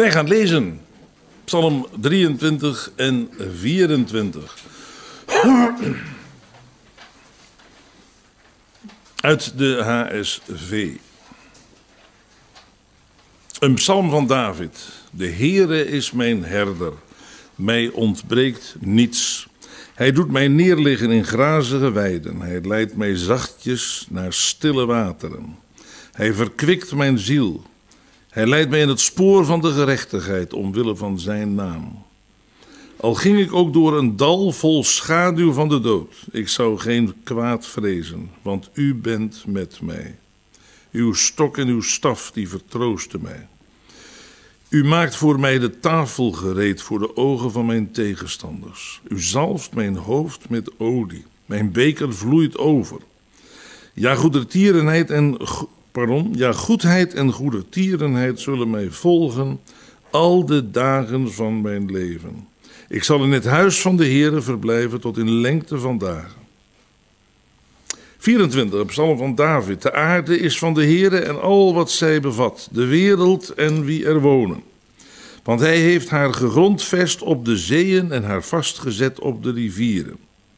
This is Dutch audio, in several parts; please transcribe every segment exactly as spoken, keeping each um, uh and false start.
Wij gaan lezen Psalm drieëntwintig en vierentwintig. Uit de H S V. Een psalm van David. De Heere is mijn herder. Mij ontbreekt niets. Hij doet mij neerliggen in grazige weiden. Hij leidt mij zachtjes naar stille wateren. Hij verkwikt mijn ziel. Hij leidt mij in het spoor van de gerechtigheid, omwille van zijn naam. Al ging ik ook door een dal vol schaduw van de dood, ik zou geen kwaad vrezen, want u bent met mij. Uw stok en uw staf, die vertroosten mij. U maakt voor mij de tafel gereed voor de ogen van mijn tegenstanders. U zalft mijn hoofd met olie, mijn beker vloeit over. Ja, goedertierenheid en... Pardon, ja, goedheid en goedertierenheid zullen mij volgen al de dagen van mijn leven. Ik zal in het huis van de Heere verblijven tot in lengte van dagen. vierentwintig, psalm van David. De aarde is van de Heere en al wat zij bevat, de wereld en wie er wonen. Want hij heeft haar gegrondvest op de zeeën en haar vastgezet op de rivieren.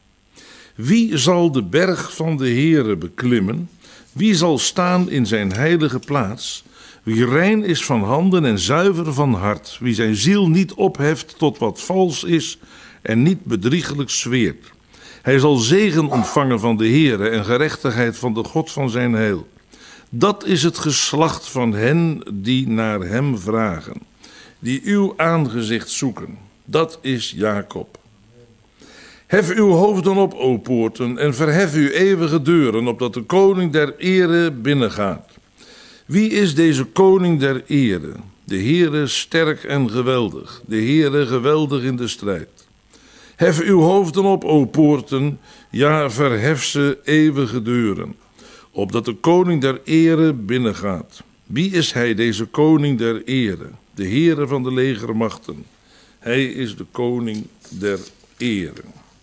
Wie zal de berg van de Heere beklimmen? Wie zal staan in zijn heilige plaats? Wie rein is van handen en zuiver van hart. Wie zijn ziel niet opheft tot wat vals is en niet bedriegelijk zweert. Hij zal zegen ontvangen van de Heere en gerechtigheid van de God van zijn heil. Dat is het geslacht van hen die naar hem vragen. Die uw aangezicht zoeken. Dat is Jacob. Hef uw hoofden op, o poorten, en verhef uw eeuwige deuren, opdat de koning der ere binnengaat. Wie is deze koning der ere? De Heere sterk en geweldig, de Heere geweldig in de strijd. Hef uw hoofden op, o poorten, ja, verhef ze eeuwige deuren, opdat de koning der ere binnengaat. Wie is hij, deze koning der ere? De Heere van de legermachten. Hij is de koning der ere.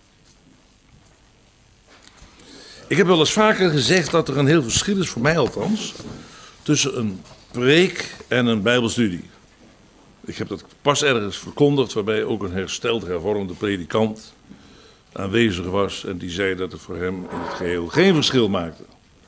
Ik heb wel eens vaker gezegd dat er een heel verschil is, voor mij althans, tussen een preek en een bijbelstudie. Ik heb dat pas ergens verkondigd, waarbij ook een hersteld hervormde predikant aanwezig was en die zei dat het voor hem in het geheel geen verschil maakte.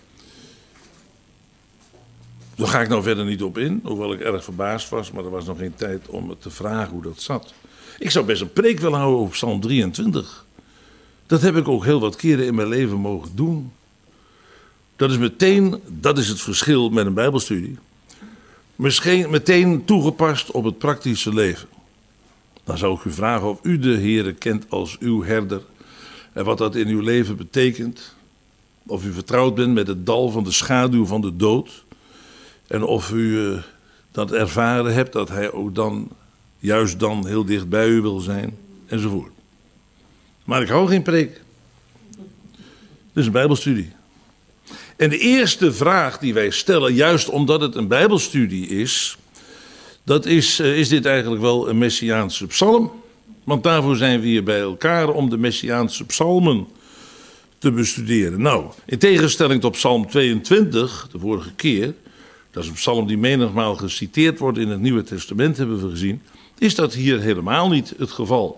Daar ga ik nou verder niet op in, hoewel ik erg verbaasd was, maar er was nog geen tijd om me te vragen hoe dat zat. Ik zou best een preek willen houden over Psalm drieëntwintig. Dat heb ik ook heel wat keren in mijn leven mogen doen. Dat is meteen, dat is het verschil met een bijbelstudie. Misschien meteen toegepast op het praktische leven. Dan zou ik u vragen of u de Heere kent als uw herder. En wat dat in uw leven betekent. Of u vertrouwd bent met het dal van de schaduw van de dood. En of u uh, dat ervaren hebt dat hij ook dan, juist dan, heel dicht bij u wil zijn. Enzovoort. Maar ik hou geen preek. Dit is een bijbelstudie. En de eerste vraag die wij stellen, juist omdat het een bijbelstudie is, dat is, is dit eigenlijk wel een Messiaanse psalm? Want daarvoor zijn we hier bij elkaar om de Messiaanse psalmen te bestuderen. Nou, in tegenstelling tot psalm tweeëntwintig, de vorige keer, dat is een psalm die menigmaal geciteerd wordt in het Nieuwe Testament, hebben we gezien, is dat hier helemaal niet het geval.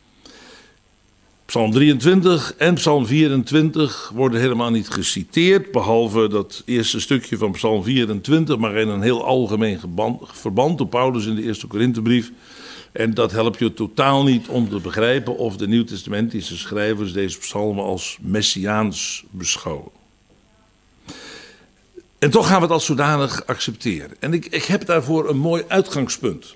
Psalm drieëntwintig en Psalm vierentwintig worden helemaal niet geciteerd, behalve dat eerste stukje van Psalm vierentwintig, maar in een heel algemeen verband door Paulus in de eerste Korinthebrief. En dat helpt je totaal niet om te begrijpen of de Nieuwtestamentische schrijvers deze psalmen als messiaans beschouwen. En toch gaan we het als zodanig accepteren. En ik, ik heb daarvoor een mooi uitgangspunt.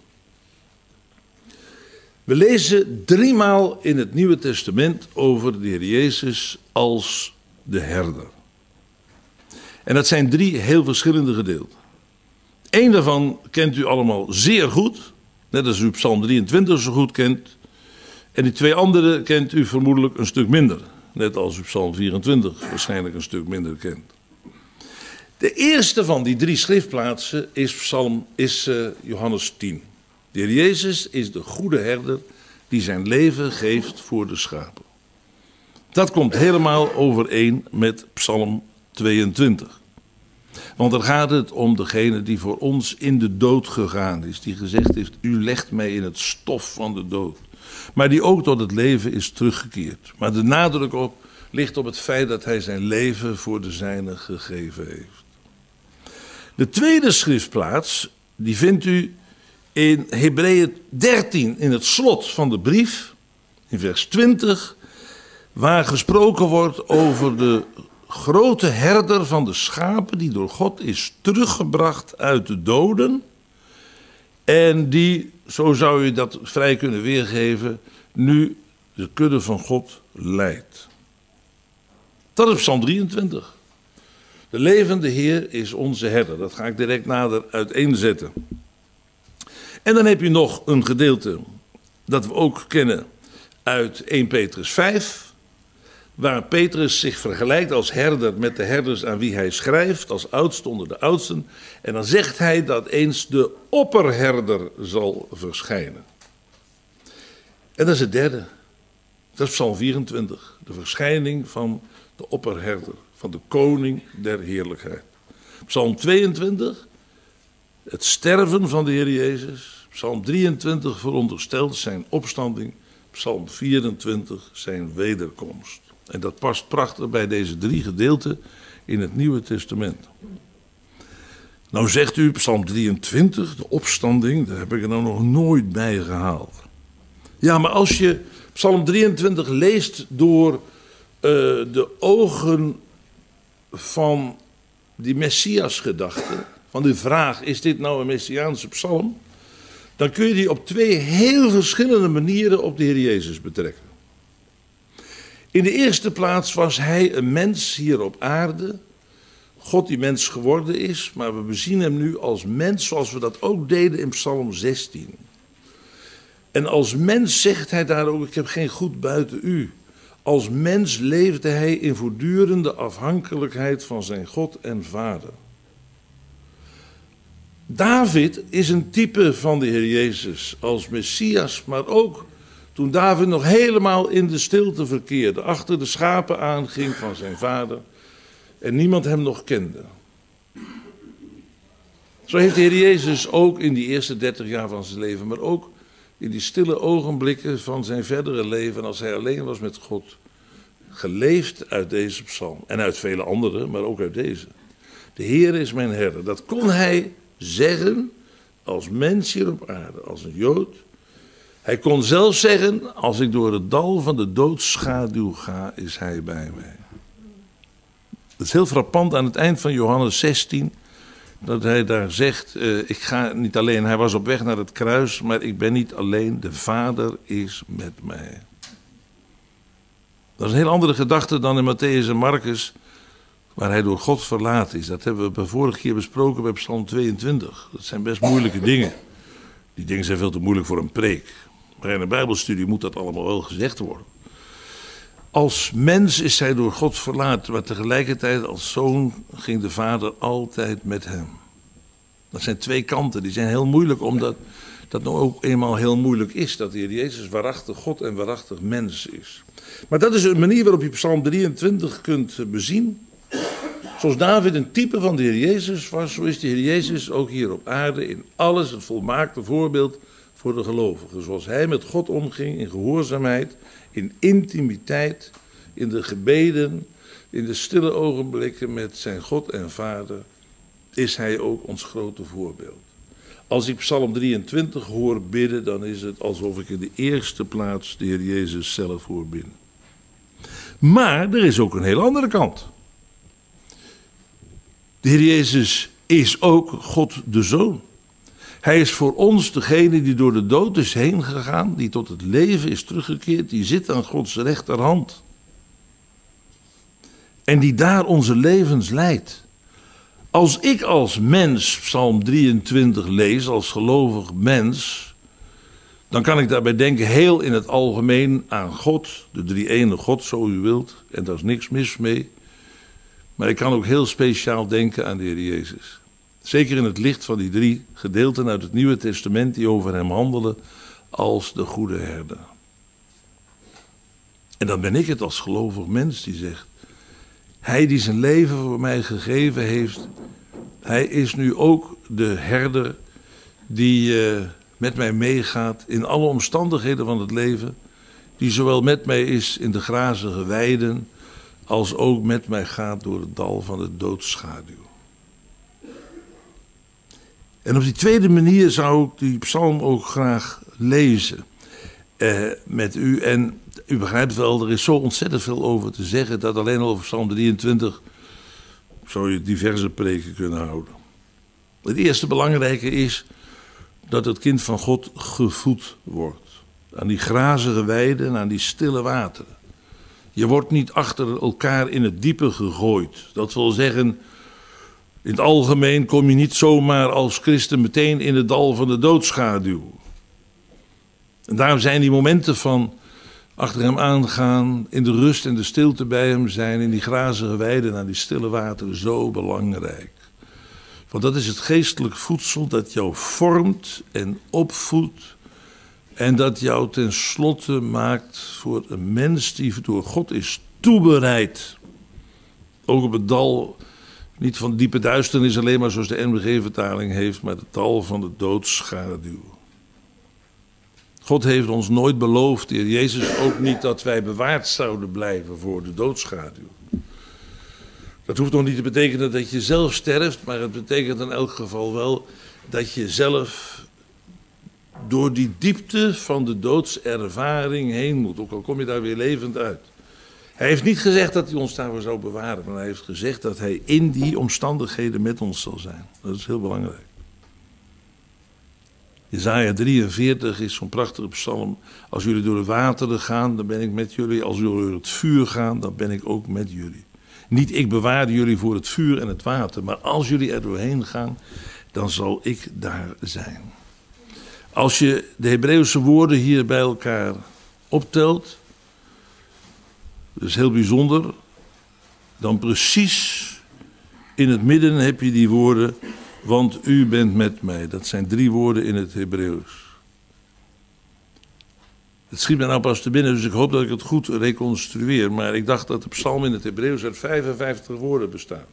We lezen driemaal in het Nieuwe Testament over de Heer Jezus als de herder. En dat zijn drie heel verschillende gedeelten. Eén daarvan kent u allemaal zeer goed, net als u Psalm drieëntwintig zo goed kent. En die twee andere kent u vermoedelijk een stuk minder, net als u Psalm vierentwintig waarschijnlijk een stuk minder kent. De eerste van die drie schriftplaatsen is, Psalm, is uh, Johannes tien. De Heer Jezus is de goede herder die zijn leven geeft voor de schapen. Dat komt helemaal overeen met Psalm tweeëntwintig. Want dan gaat het om degene die voor ons in de dood gegaan is. Die gezegd heeft, u legt mij in het stof van de dood. Maar die ook tot het leven is teruggekeerd. Maar de nadruk op ligt op het feit dat hij zijn leven voor de zijnen gegeven heeft. De tweede schriftplaats, die vindt u in Hebreeën dertien, in het slot van de brief, in vers twintig, waar gesproken wordt over de grote herder van de schapen die door God is teruggebracht uit de doden en die, zo zou je dat vrij kunnen weergeven, nu de kudde van God leidt. Dat is Psalm drieëntwintig. De levende Heer is onze herder. Dat ga ik direct nader uiteenzetten. En dan heb je nog een gedeelte dat we ook kennen uit eerste Petrus vijf, waar Petrus zich vergelijkt als herder met de herders aan wie hij schrijft, als oudste onder de oudsten. En dan zegt hij dat eens de opperherder zal verschijnen. En dat is het derde. Dat is Psalm vierentwintig. De verschijning van de opperherder, van de koning der heerlijkheid. Psalm tweeëntwintig, het sterven van de Heer Jezus. Psalm drieëntwintig veronderstelt zijn opstanding. Psalm vierentwintig zijn wederkomst. En dat past prachtig bij deze drie gedeelten in het Nieuwe Testament. Nou zegt u, Psalm drieëntwintig, de opstanding, daar heb ik er nou nog nooit bij gehaald. Ja, maar als je Psalm drieëntwintig leest door uh, de ogen van die Messias-gedachte, van de vraag, is dit nou een Messiaanse psalm? Dan kun je die op twee heel verschillende manieren op de Heer Jezus betrekken. In de eerste plaats was hij een mens hier op aarde. God die mens geworden is, maar we bezien hem nu als mens zoals we dat ook deden in Psalm zestien. En als mens zegt hij daar ook, ik heb geen goed buiten u. Als mens leefde hij in voortdurende afhankelijkheid van zijn God en Vader. David is een type van de Heer Jezus als Messias, maar ook toen David nog helemaal in de stilte verkeerde, achter de schapen aanging van zijn vader en niemand hem nog kende. Zo heeft de Heer Jezus ook in die eerste dertig jaar van zijn leven, maar ook in die stille ogenblikken van zijn verdere leven, als hij alleen was met God, geleefd uit deze psalm. En uit vele andere, maar ook uit deze. De Heer is mijn herder. Dat kon hij zeggen als mens hier op aarde, als een Jood. Hij kon zelfs zeggen, als ik door het dal van de doodsschaduw ga, is hij bij mij. Het is heel frappant aan het eind van Johannes zestien, dat hij daar zegt, uh, ik ga niet alleen, hij was op weg naar het kruis, maar ik ben niet alleen, de Vader is met mij. Dat is een heel andere gedachte dan in Matthäus en Marcus, waar hij door God verlaten is. Dat hebben we de vorige keer besproken bij Psalm tweeëntwintig. Dat zijn best moeilijke dingen. Die dingen zijn veel te moeilijk voor een preek. Maar in een bijbelstudie moet dat allemaal wel gezegd worden. Als mens is hij door God verlaten, maar tegelijkertijd als zoon ging de Vader altijd met hem. Dat zijn twee kanten, die zijn heel moeilijk, omdat dat nou ook eenmaal heel moeilijk is. Dat de Heer Jezus waarachtig God en waarachtig mens is. Maar dat is een manier waarop je Psalm drieëntwintig kunt bezien. Zoals David een type van de Heer Jezus was, zo is de Heer Jezus ook hier op aarde in alles het volmaakte voorbeeld voor de gelovigen. Zoals hij met God omging in gehoorzaamheid, in intimiteit, in de gebeden, in de stille ogenblikken met zijn God en Vader, is hij ook ons grote voorbeeld. Als ik Psalm drieëntwintig hoor bidden, dan is het alsof ik in de eerste plaats de Heer Jezus zelf hoor bidden. Maar er is ook een heel andere kant. De Heer Jezus is ook God de Zoon. Hij is voor ons degene die door de dood is heen gegaan, die tot het leven is teruggekeerd, die zit aan Gods rechterhand. En die daar onze levens leidt. Als ik als mens Psalm drieëntwintig lees, als gelovig mens, dan kan ik daarbij denken heel in het algemeen aan God, de drie-ene God, zo u wilt, en daar is niks mis mee. Maar ik kan ook heel speciaal denken aan de Heer Jezus. Zeker in het licht van die drie gedeelten uit het Nieuwe Testament die over hem handelen als de goede herder. En dan ben ik het als gelovig mens die zegt, hij die zijn leven voor mij gegeven heeft, Hij is nu ook de herder die uh, met mij meegaat in alle omstandigheden van het leven. Die zowel met mij is in de grazige weiden als ook met mij gaat door het dal van de doodsschaduw. En op die tweede manier zou ik die psalm ook graag lezen uh, met u. En u begrijpt wel, er is zo ontzettend veel over te zeggen dat alleen al over psalm drieëntwintig zou je diverse preken kunnen houden. Het eerste belangrijke is dat het kind van God gevoed wordt. Aan die grazige weiden en aan die stille wateren. Je wordt niet achter elkaar in het diepe gegooid. Dat wil zeggen, in het algemeen kom je niet zomaar als christen meteen in het dal van de doodschaduw. En daarom zijn die momenten van achter hem aangaan, in de rust en de stilte bij hem zijn, in die grazige weiden en aan die stille wateren zo belangrijk. Want dat is het geestelijk voedsel dat jou vormt en opvoedt en dat jou tenslotte maakt voor een mens die door God is toebereid. Ook op het dal, niet van diepe duisternis alleen maar zoals de N B G-vertaling heeft, maar het dal van de doodsschaduw. God heeft ons nooit beloofd, de Heer Jezus ook niet, dat wij bewaard zouden blijven voor de doodschaduw. Dat hoeft nog niet te betekenen dat je zelf sterft, maar het betekent in elk geval wel dat je zelf door die diepte van de doodservaring heen moet. Ook al kom je daar weer levend uit. Hij heeft niet gezegd dat hij ons daarvoor zou bewaren, maar hij heeft gezegd dat hij in die omstandigheden met ons zal zijn. Dat is heel belangrijk. Jesaja drieënveertig is zo'n prachtige psalm. Als jullie door de wateren gaan, dan ben ik met jullie. Als jullie door het vuur gaan, dan ben ik ook met jullie. Niet ik bewaar jullie voor het vuur en het water, maar als jullie er doorheen gaan, dan zal ik daar zijn. Als je de Hebreeuwse woorden hier bij elkaar optelt, dat is heel bijzonder, dan precies in het midden heb je die woorden, want u bent met mij. Dat zijn drie woorden in het Hebreeuws. Het schiet mij nou pas te binnen, dus ik hoop dat ik het goed reconstrueer. Maar ik dacht dat de psalm in het Hebreeuws uit vijfenvijftig woorden bestaat.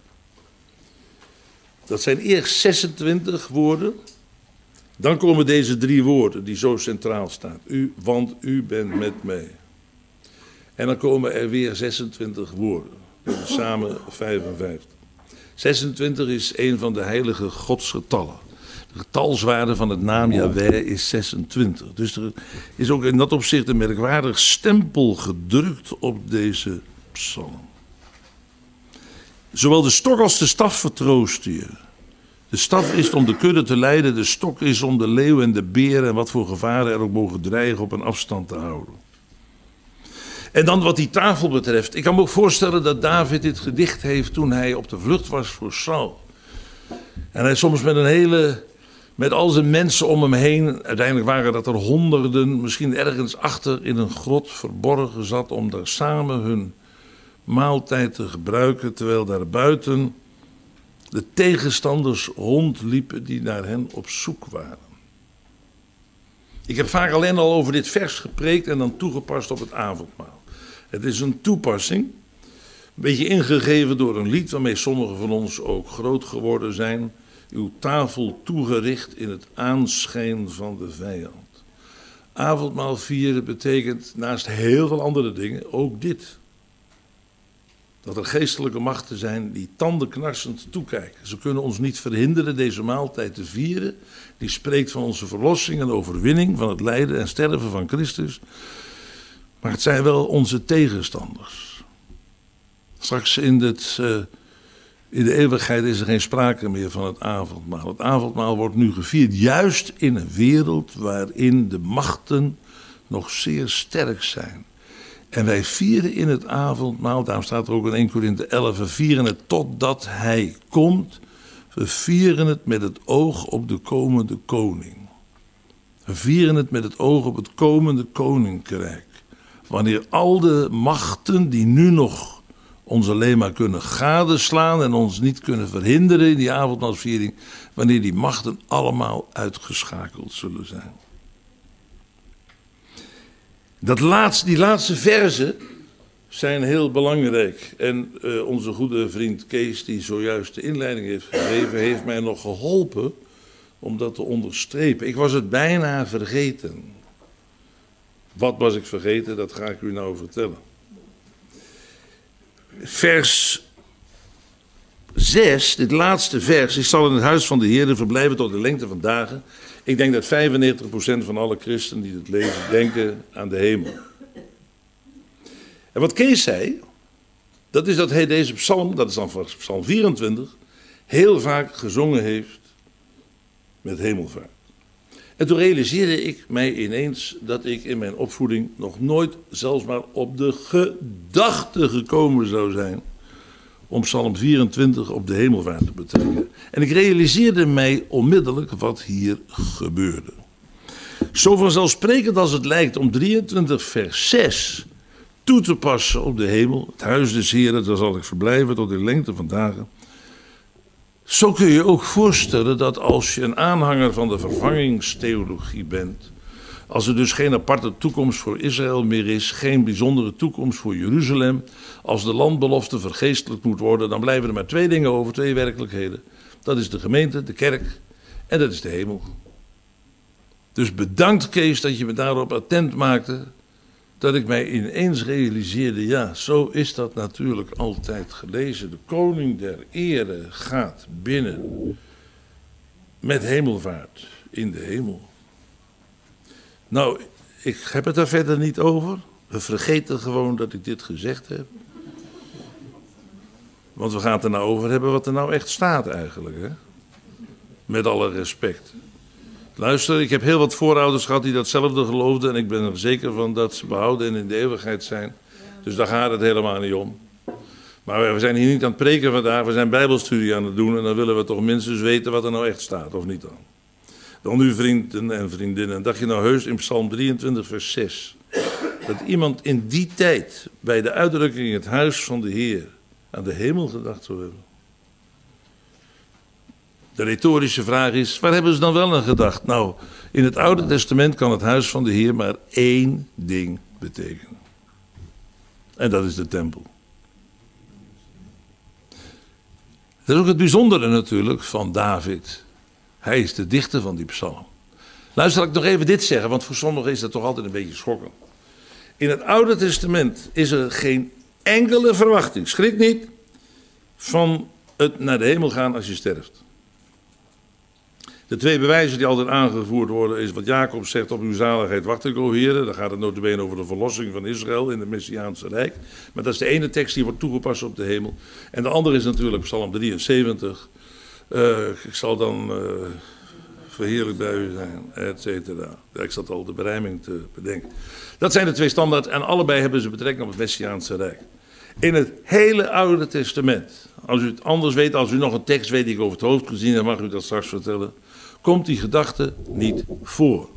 Dat zijn eerst zesentwintig woorden. Dan komen deze drie woorden die zo centraal staan. U, want u bent met mij. En dan komen er weer zesentwintig woorden. Dus samen vijfenvijftig. zesentwintig is een van de heilige godsgetallen. De getalswaarde van het naam Yahweh is zesentwintig. Dus er is ook in dat opzicht een merkwaardig stempel gedrukt op deze psalm. Zowel de stok als de staf vertroosten je. De staf is om de kudde te leiden, de stok is om de leeuw en de beer en wat voor gevaren er ook mogen dreigen op een afstand te houden. En dan wat die tafel betreft. Ik kan me ook voorstellen dat David dit gedicht heeft toen hij op de vlucht was voor Saul. En hij soms met een hele, met al zijn mensen om hem heen, uiteindelijk waren dat er honderden, misschien ergens achter in een grot verborgen zat om daar samen hun maaltijd te gebruiken, terwijl daar buiten de tegenstanders rondliepen die naar hen op zoek waren. Ik heb vaak alleen al over dit vers gepreekt en dan toegepast op het avondmaal. Het is een toepassing, een beetje ingegeven door een lied waarmee sommigen van ons ook groot geworden zijn. Uw tafel toegericht in het aanschijn van de vijand. Avondmaal vieren betekent naast heel veel andere dingen ook dit. Dat er geestelijke machten zijn die tandenknarsend toekijken. Ze kunnen ons niet verhinderen deze maaltijd te vieren. Die spreekt van onze verlossing en overwinning, van het lijden en sterven van Christus. Maar het zijn wel onze tegenstanders. Straks in, het, uh, in de eeuwigheid is er geen sprake meer van het avondmaal. Het avondmaal wordt nu gevierd juist in een wereld waarin de machten nog zeer sterk zijn. En wij vieren in het avondmaal, daarom staat er ook in Eerste Korinthe elf, we vieren het totdat hij komt. We vieren het met het oog op de komende koning. We vieren het met het oog op het komende koninkrijk. Wanneer al de machten die nu nog ons alleen maar kunnen gadeslaan en ons niet kunnen verhinderen in die avondmaalsviering, wanneer die machten allemaal uitgeschakeld zullen zijn. Dat laatste, die laatste verse zijn heel belangrijk. En uh, onze goede vriend Kees, die zojuist de inleiding heeft gegeven, heeft mij nog geholpen om dat te onderstrepen. Ik was het bijna vergeten. Wat was ik vergeten? Dat ga ik u nou vertellen. Vers zes, dit laatste vers. Ik zal in het huis van de Heer verblijven tot de lengte van dagen. Ik denk dat vijfennegentig procent van alle christenen die het lezen denken aan de hemel. En wat Kees zei, dat is dat hij deze psalm, dat is dan psalm vierentwintig, heel vaak gezongen heeft met hemelvaart. En toen realiseerde ik mij ineens dat ik in mijn opvoeding nog nooit zelfs maar op de gedachte gekomen zou zijn om psalm vierentwintig op de hemelvaart te betrekken. En ik realiseerde mij onmiddellijk wat hier gebeurde. Zo vanzelfsprekend als het lijkt om drieëntwintig vers zes toe te passen op de hemel, het huis des Heren, daar zal ik verblijven tot de lengte van dagen. Zo kun je ook voorstellen dat als je een aanhanger van de vervangingstheologie bent, als er dus geen aparte toekomst voor Israël meer is, geen bijzondere toekomst voor Jeruzalem, als de landbelofte vergeestelijk moet worden, dan blijven er maar twee dingen over, twee werkelijkheden. Dat is de gemeente, de kerk en dat is de hemel. Dus bedankt Kees dat je me daarop attent maakte, dat ik mij ineens realiseerde, ja, zo is dat natuurlijk altijd gelezen. De koning der ere gaat binnen met hemelvaart in de hemel. Nou, ik heb het daar verder niet over. We vergeten gewoon dat ik dit gezegd heb. Want we gaan het er nou over hebben wat er nou echt staat eigenlijk, hè? Met alle respect. Luister, ik heb heel wat voorouders gehad die datzelfde geloofden en ik ben er zeker van dat ze behouden en in de eeuwigheid zijn. Dus daar gaat het helemaal niet om. Maar we zijn hier niet aan het preken vandaag, we zijn bijbelstudie aan het doen en dan willen we toch minstens weten wat er nou echt staat, of niet dan. Dan u vrienden en vriendinnen, dacht je nou heus in psalm drieëntwintig vers zes, dat iemand in die tijd bij de uitdrukking het huis van de Heer aan de hemel gedacht zou hebben? De retorische vraag is, waar hebben ze dan wel aan gedacht? Nou, in het Oude Testament kan het huis van de Heer maar één ding betekenen. En dat is de tempel. Dat is ook het bijzondere natuurlijk van David. Hij is de dichter van die psalm. Luister, laat ik nog even dit zeggen, want voor sommigen is dat toch altijd een beetje schokkend. In het Oude Testament is er geen enkele verwachting, schrik niet, van het naar de hemel gaan als je sterft. De twee bewijzen die altijd aangevoerd worden is wat Jacob zegt, op uw zaligheid wacht ik, o Heere. Dan gaat het nota bene over de verlossing van Israël in het Messiaanse Rijk. Maar dat is de ene tekst die wordt toegepast op de hemel. En de andere is natuurlijk psalm drieënzeventig. Uh, ik zal dan uh, verheerlijk bij u zijn, et cetera. Ik zat al de berijming te bedenken. Dat zijn de twee standaards en allebei hebben ze betrekking op het Messiaanse Rijk. In het hele Oude Testament, als u het anders weet, als u nog een tekst weet die ik over het hoofd gezien heb, mag u dat straks vertellen, komt die gedachte niet voor.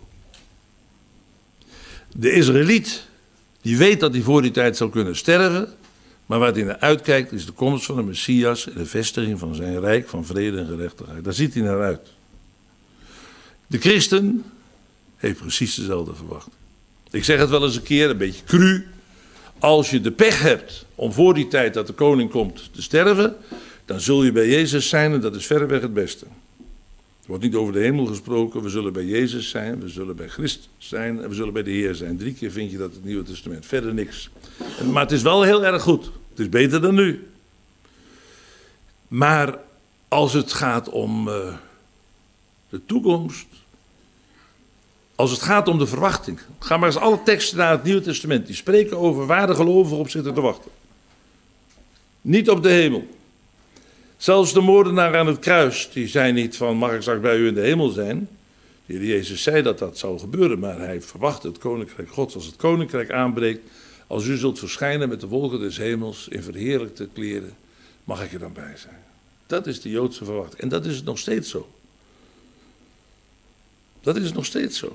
De Israëliet, die weet dat hij voor die tijd zou kunnen sterven, maar waar hij naar uitkijkt is de komst van de Messias en de vestiging van zijn rijk van vrede en gerechtigheid. Daar ziet hij naar uit. De christen heeft precies dezelfde verwachting. Ik zeg het wel eens een keer, een beetje cru. Als je de pech hebt om voor die tijd dat de koning komt te sterven, dan zul je bij Jezus zijn en dat is verreweg het beste. Er wordt niet over de hemel gesproken, we zullen bij Jezus zijn, we zullen bij Christus zijn en we zullen bij de Heer zijn. Drie keer vind je dat in het Nieuwe Testament, verder niks. Maar het is wel heel erg goed, het is beter dan nu. Maar als het gaat om uh, de toekomst, als het gaat om de verwachting, ga maar eens alle teksten naar het Nieuwe Testament, die spreken over waar de gelovigen op zitten te wachten. Niet op de hemel. Zelfs de moordenaar aan het kruis, die zei niet van, mag ik straks bij u in de hemel zijn? De Heer Jezus zei dat dat zou gebeuren, maar hij verwachtte het koninkrijk Gods. Als het koninkrijk aanbreekt, als u zult verschijnen met de wolken des hemels in verheerlijkte kleren, mag ik er dan bij zijn. Dat is de Joodse verwachting. En dat is het nog steeds zo. Dat is nog steeds zo.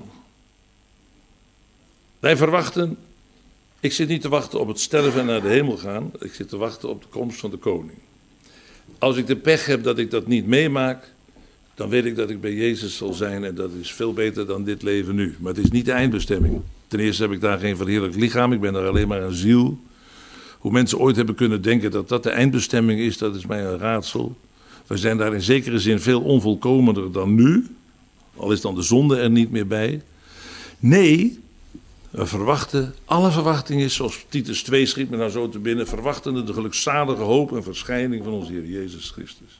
Wij verwachten, ik zit niet te wachten op het sterven en naar de hemel gaan, ik zit te wachten op de komst van de koning. Als ik de pech heb dat ik dat niet meemaak, dan weet ik dat ik bij Jezus zal zijn en dat is veel beter dan dit leven nu. Maar het is niet de eindbestemming. Ten eerste heb ik daar geen verheerlijk lichaam, ik ben er alleen maar een ziel. Hoe mensen ooit hebben kunnen denken dat dat de eindbestemming is, dat is mij een raadsel. Wij zijn daar in zekere zin veel onvolkomener dan nu. Al is dan de zonde er niet meer bij. Nee, we verwachten, alle verwachting is, zoals Titus twee schiet me nou zo te binnen, verwachtende de gelukzalige hoop en verschijning van onze Heer Jezus Christus.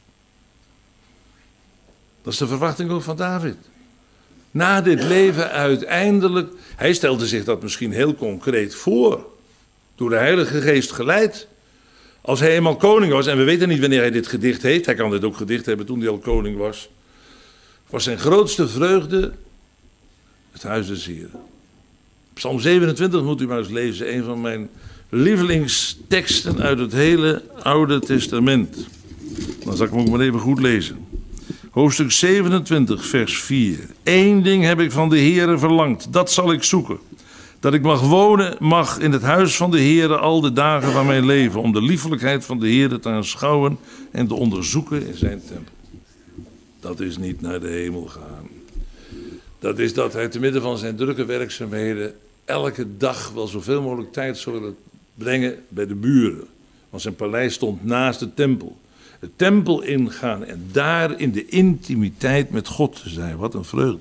Dat is de verwachting ook van David. Na dit leven uiteindelijk, hij stelde zich dat misschien heel concreet voor, door de Heilige Geest geleid. Als hij eenmaal koning was, en we weten niet wanneer hij dit gedicht heeft, hij kan dit ook gedicht hebben toen hij al koning was, was zijn grootste vreugde het huis des Heren. Psalm zevenentwintig moet u maar eens lezen, een van mijn lievelingsteksten uit het hele Oude Testament. Dan zal ik hem ook maar even goed lezen. Hoofdstuk zevenentwintig, vers vier. Eén ding heb ik van de Heere verlangd, dat zal ik zoeken. Dat ik mag wonen mag in het huis van de Heere al de dagen van mijn leven, om de liefelijkheid van de Heere te aanschouwen en te onderzoeken in zijn tempel. Dat is niet naar de hemel gaan. Dat is dat hij te midden van zijn drukke werkzaamheden elke dag wel zoveel mogelijk tijd zou willen brengen bij de buren. Want zijn paleis stond naast de tempel. De tempel ingaan en daar in de intimiteit met God te zijn. Wat een vreugde.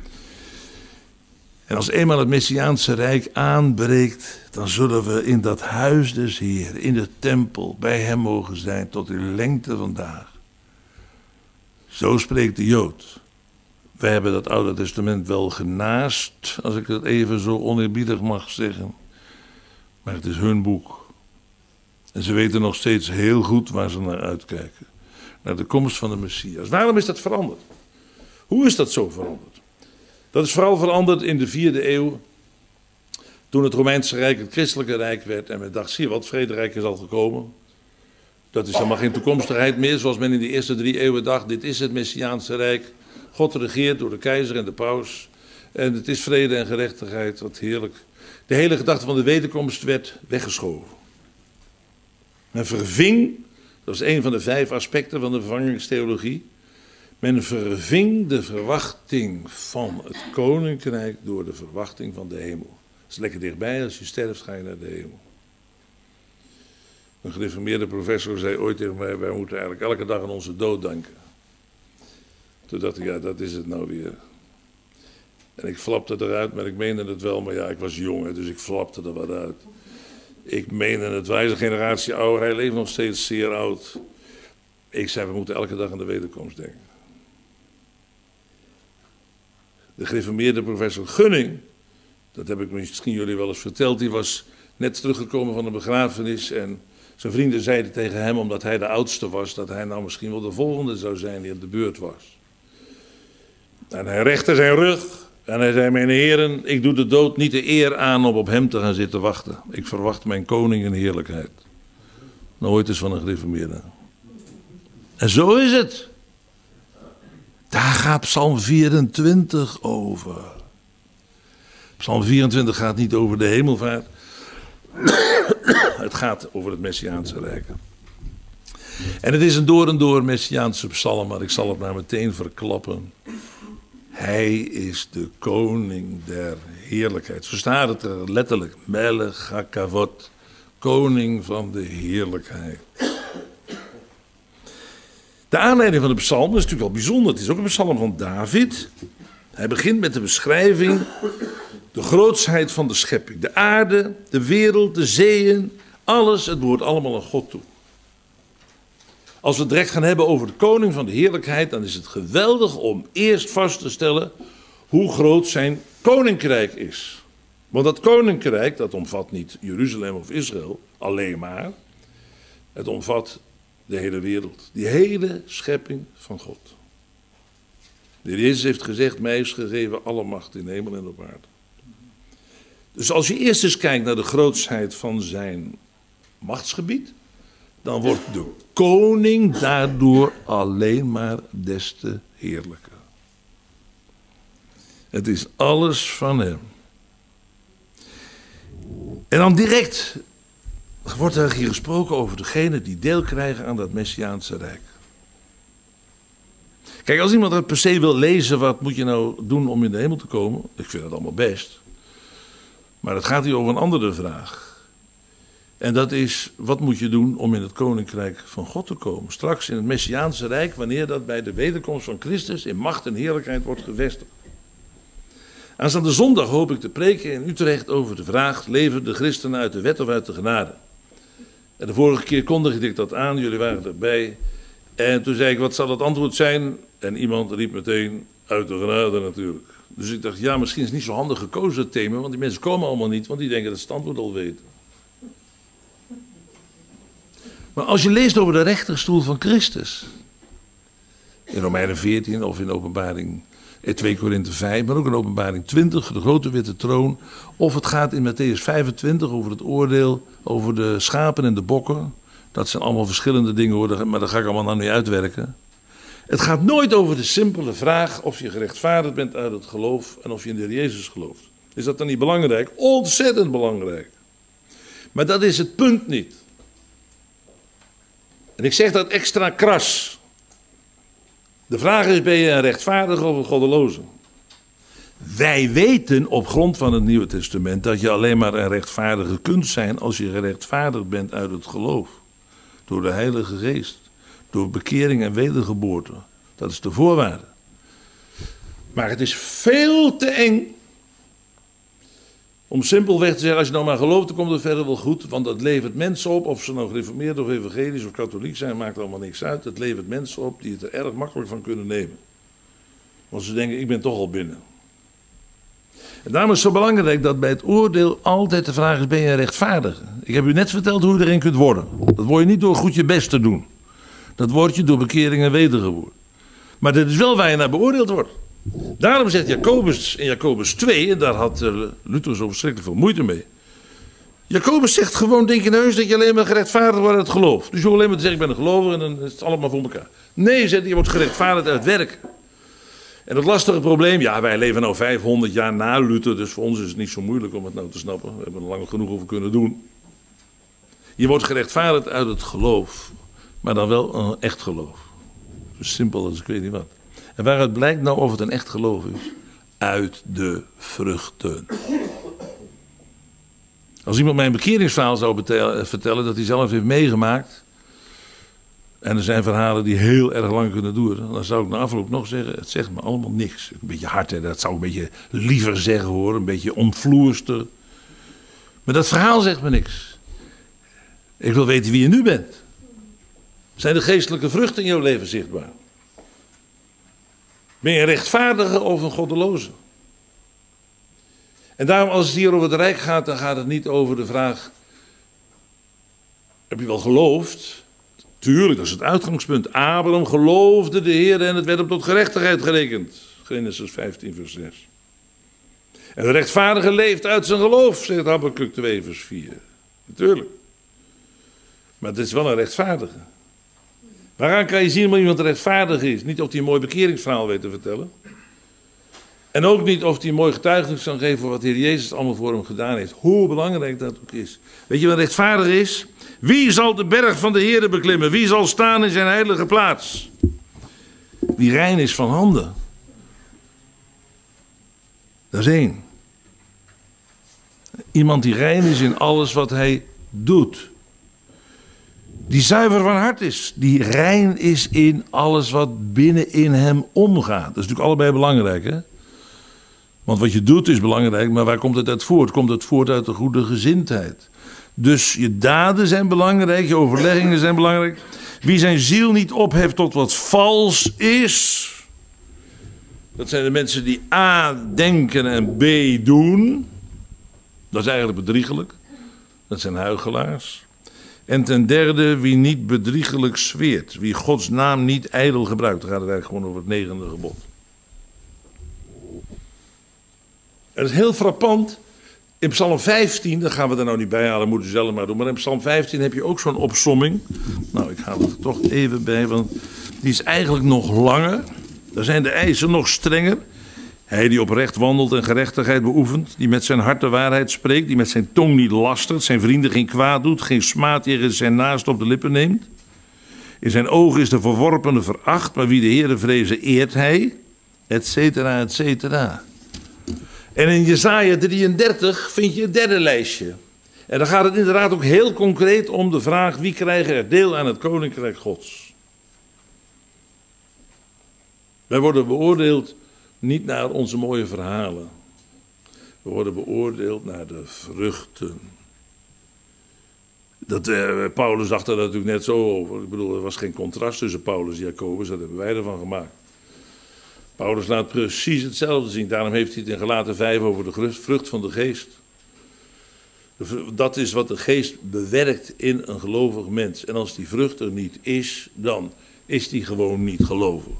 En als eenmaal het Messiaanse Rijk aanbreekt, dan zullen we in dat huis des Heer, in de tempel, bij hem mogen zijn tot in lengte vandaag. Zo spreekt de Jood. Wij hebben dat Oude Testament wel genaast, als ik het even zo oneerbiedig mag zeggen. Maar het is hun boek. En ze weten nog steeds heel goed waar ze naar uitkijken. Naar de komst van de Messias. Waarom is dat veranderd? Hoe is dat zo veranderd? Dat is vooral veranderd in de vierde eeuw. Toen het Romeinse Rijk het christelijke rijk werd. En men dacht, zie je wat, het vrederijk is al gekomen. Dat is helemaal geen toekomstigheid meer. Zoals men in de eerste drie eeuwen dacht, dit is het Messiaanse Rijk. God regeert door de keizer en de paus. En het is vrede en gerechtigheid, wat heerlijk. De hele gedachte van de wederkomst werd weggeschoven. Men verving, dat is een van de vijf aspecten van de vervangingstheologie. Men verving de verwachting van het koninkrijk door de verwachting van de hemel. Dat is lekker dichtbij, als je sterft ga je naar de hemel. Een gereformeerde professor zei ooit tegen mij, wij moeten eigenlijk elke dag aan onze dood denken. Toen dacht ik, ja, dat is het nou weer. En ik flapte eruit, maar ik meende het wel, maar ja, ik was jong, dus ik flapte er wat uit. Ik meende het, wij zijn een generatie ouder, hij leeft nog steeds zeer oud. Ik zei, we moeten elke dag aan de wederkomst denken. De gereformeerde professor Gunning, dat heb ik misschien jullie wel eens verteld, die was net teruggekomen van een begrafenis en zijn vrienden zeiden tegen hem, omdat hij de oudste was, dat hij nou misschien wel de volgende zou zijn die op de beurt was. En hij rechtte zijn rug en hij zei, mijn heren, ik doe de dood niet de eer aan om op hem te gaan zitten wachten. Ik verwacht mijn koning in heerlijkheid. Nooit is van een gereformeerde. En zo is het. Daar gaat Psalm vierentwintig over. Psalm vierentwintig gaat niet over de hemelvaart. Het gaat over het Messiaanse Rijk. En het is een door en door Messiaanse psalm, maar ik zal het maar meteen verklappen. Hij is de koning der heerlijkheid. Zo staat het er letterlijk. Melech HaKavod, koning van de heerlijkheid. De aanleiding van de psalm is natuurlijk wel bijzonder. Het is ook een psalm van David. Hij begint met de beschrijving, de grootsheid van de schepping. De aarde, de wereld, de zeeën, alles, het behoort allemaal aan God toe. Als we het direct gaan hebben over de koning van de heerlijkheid, dan is het geweldig om eerst vast te stellen hoe groot zijn koninkrijk is. Want dat koninkrijk, dat omvat niet Jeruzalem of Israël alleen maar. Het omvat de hele wereld, die hele schepping van God. De Heer Jezus heeft gezegd, mij is gegeven alle macht in hemel en op aarde. Dus als je eerst eens kijkt naar de grootsheid van zijn machtsgebied, dan wordt de koning daardoor alleen maar des te heerlijker. Het is alles van hem. En dan direct wordt er hier gesproken over degenen die deel krijgen aan dat Messiaanse Rijk. Kijk, als iemand het per se wil lezen, wat moet je nou doen om in de hemel te komen? Ik vind het allemaal best. Maar het gaat hier over een andere vraag. En dat is, wat moet je doen om in het koninkrijk van God te komen? Straks in het Messiaanse Rijk, wanneer dat bij de wederkomst van Christus in macht en heerlijkheid wordt gevestigd. Aanstaande zondag hoop ik te preken in Utrecht over de vraag, leven de christenen uit de wet of uit de genade? En de vorige keer kondigde ik dat aan, jullie waren erbij. En toen zei ik, wat zal het antwoord zijn? En iemand riep meteen, uit de genade natuurlijk. Dus ik dacht, ja, misschien is het niet zo handig gekozen het thema, want die mensen komen allemaal niet, want die denken dat ze het antwoord al weten. Maar als je leest over de rechterstoel van Christus, in Romeinen veertien of in openbaring twee Korinthe vijf, maar ook in openbaring twintig, de grote witte troon, of het gaat in Matthäus vijfentwintig over het oordeel over de schapen en de bokken. Dat zijn allemaal verschillende dingen hoor, maar dat ga ik allemaal nou niet uitwerken. Het gaat nooit over de simpele vraag of je gerechtvaardigd bent uit het geloof en of je in de Heer Jezus gelooft. Is dat dan niet belangrijk? Ontzettend belangrijk. Maar dat is het punt niet. En ik zeg dat extra kras. De vraag is, ben je een rechtvaardige of een goddeloze? Wij weten op grond van het Nieuwe Testament dat je alleen maar een rechtvaardige kunt zijn als je gerechtvaardigd bent uit het geloof. Door de Heilige Geest. Door bekering en wedergeboorte. Dat is de voorwaarde. Maar het is veel te eng om simpelweg te zeggen, als je nou maar gelooft, dan komt het verder wel goed. Want dat levert mensen op, of ze nou gereformeerd of evangelisch of katholiek zijn, maakt allemaal niks uit. Het levert mensen op die het er erg makkelijk van kunnen nemen. Want ze denken, ik ben toch al binnen. En daarom is het zo belangrijk dat bij het oordeel altijd de vraag is, ben je een rechtvaardige? Ik heb u net verteld hoe je erin kunt worden. Dat word je niet door goed je best te doen. Dat word je door bekering en wedergeboorte. Maar dat is wel waar je naar beoordeeld wordt. Daarom zegt Jacobus in Jacobus twee, en daar had uh, Luther zo verschrikkelijk veel moeite mee. Jacobus zegt gewoon, denk je nou eens dat je alleen maar gerechtvaardigd wordt uit het geloof. Dus je hoeft alleen maar te zeggen, ik ben een gelovige en dan is het allemaal voor elkaar. Nee, zegt hij, je wordt gerechtvaardigd uit werk. En dat lastige probleem, ja, wij leven nou vijfhonderd jaar na Luther, dus voor ons is het niet zo moeilijk om het nou te snappen. We hebben er lang genoeg over kunnen doen. Je wordt gerechtvaardigd uit het geloof, maar dan wel een echt geloof. Zo simpel als ik weet niet wat. En waaruit blijkt nou of het een echt geloof is? Uit de vruchten. Als iemand mij een bekeringsverhaal zou vertellen dat hij zelf heeft meegemaakt, en er zijn verhalen die heel erg lang kunnen duren, dan zou ik na afloop nog zeggen, het zegt me allemaal niks. Een beetje hard, hè? Dat zou ik een beetje liever zeggen hoor, een beetje omvloerster. Maar dat verhaal zegt me niks. Ik wil weten wie je nu bent. Zijn de geestelijke vruchten in jouw leven zichtbaar? Ben je een rechtvaardige of een goddeloze? En daarom als het hier over het Rijk gaat, dan gaat het niet over de vraag, heb je wel geloofd? Tuurlijk, dat is het uitgangspunt. Abraham geloofde de Heer en het werd hem tot gerechtigheid gerekend. Genesis vijftien vers zes. En de rechtvaardige leeft uit zijn geloof, zegt Habakuk twee vers vier. Natuurlijk. Maar het is wel een rechtvaardige. Waaraan kan je zien of iemand rechtvaardig is? Niet of hij een mooi bekeringsverhaal weet te vertellen. En ook niet of hij een mooi getuigenis kan geven voor wat de Heer Jezus allemaal voor hem gedaan heeft. Hoe belangrijk dat ook is. Weet je wat rechtvaardig is? Wie zal de berg van de Heere beklimmen? Wie zal staan in zijn heilige plaats? Wie rein is van handen. Dat is één. Iemand die rein is in alles wat hij doet. Die zuiver van hart is. Die rein is in alles wat binnenin hem omgaat. Dat is natuurlijk allebei belangrijk, hè? Want wat je doet is belangrijk, maar waar komt het uit voort? Komt het voort uit de goede gezindheid. Dus je daden zijn belangrijk, je overleggingen zijn belangrijk. Wie zijn ziel niet opheft tot wat vals is. Dat zijn de mensen die A denken en B doen. Dat is eigenlijk bedriegelijk. Dat zijn huichelaars. En ten derde, wie niet bedriegelijk zweert. Wie Gods naam niet ijdel gebruikt. Dan gaat het eigenlijk gewoon over het negende gebod. En dat is heel frappant. In Psalm vijftien, daar gaan we er nou niet bij halen, moeten we zelf maar doen. Maar in Psalm vijftien heb je ook zo'n opsomming. Nou, ik haal het er toch even bij, want die is eigenlijk nog langer. Daar zijn de eisen nog strenger. Hij die oprecht wandelt en gerechtigheid beoefent, die met zijn hart de waarheid spreekt, die met zijn tong niet lastert, zijn vrienden geen kwaad doet, geen smaad tegen zijn naast op de lippen neemt. In zijn ogen is de verworpene veracht, maar wie de Heere vrezen eert hij, et cetera, et cetera. En in Jesaja drieëndertig vind je het derde lijstje. En dan gaat het inderdaad ook heel concreet om de vraag: wie krijgen er deel aan het koninkrijk Gods? Wij worden beoordeeld niet naar onze mooie verhalen. We worden beoordeeld naar de vruchten. Dat, eh, Paulus dacht er natuurlijk net zo over. Ik bedoel, er was geen contrast tussen Paulus en Jacobus, dat hebben wij ervan gemaakt. Paulus laat precies hetzelfde zien. Daarom heeft hij het in Galaten vijf over de vrucht van de geest. Dat is wat de geest bewerkt in een gelovig mens. En als die vrucht er niet is, dan is die gewoon niet gelovig.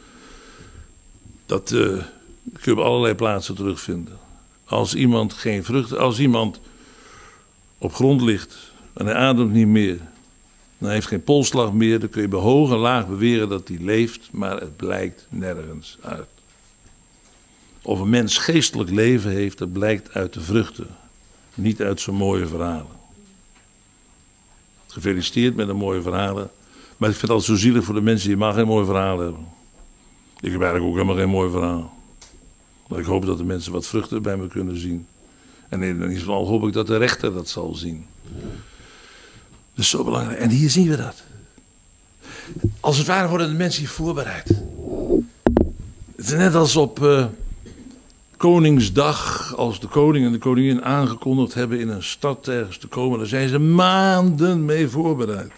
Dat uh, kun je op allerlei plaatsen terugvinden. Als iemand geen vrucht, als iemand op grond ligt en hij ademt niet meer, en hij heeft geen polsslag meer, dan kun je bij hoog en laag beweren dat hij leeft, maar het blijkt nergens uit. Of een mens geestelijk leven heeft, dat blijkt uit de vruchten, niet uit zijn mooie verhalen. Gefeliciteerd met de mooie verhalen, maar ik vind het altijd zo zielig voor de mensen die maar geen mooie verhalen hebben. Ik heb eigenlijk ook helemaal geen mooi verhaal. Maar ik hoop dat de mensen wat vruchten bij me kunnen zien. En in ieder geval hoop ik dat de rechter dat zal zien. Dat is zo belangrijk. En hier zien we dat. Als het ware worden de mensen hier voorbereid. Het is net als op uh, Koningsdag, als de koning en de koningin aangekondigd hebben in een stad ergens te komen, daar zijn ze maanden mee voorbereid.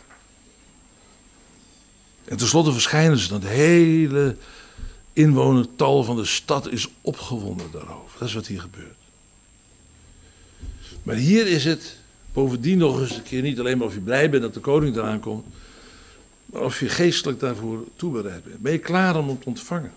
En tenslotte verschijnen ze dan. Het hele inwonertal van de stad is opgewonden daarover. Dat is wat hier gebeurt. Maar hier is het bovendien nog eens een keer niet alleen maar of je blij bent dat de koning eraan komt, maar of je geestelijk daarvoor toebereid bent. Ben je klaar om hem te ontvangen?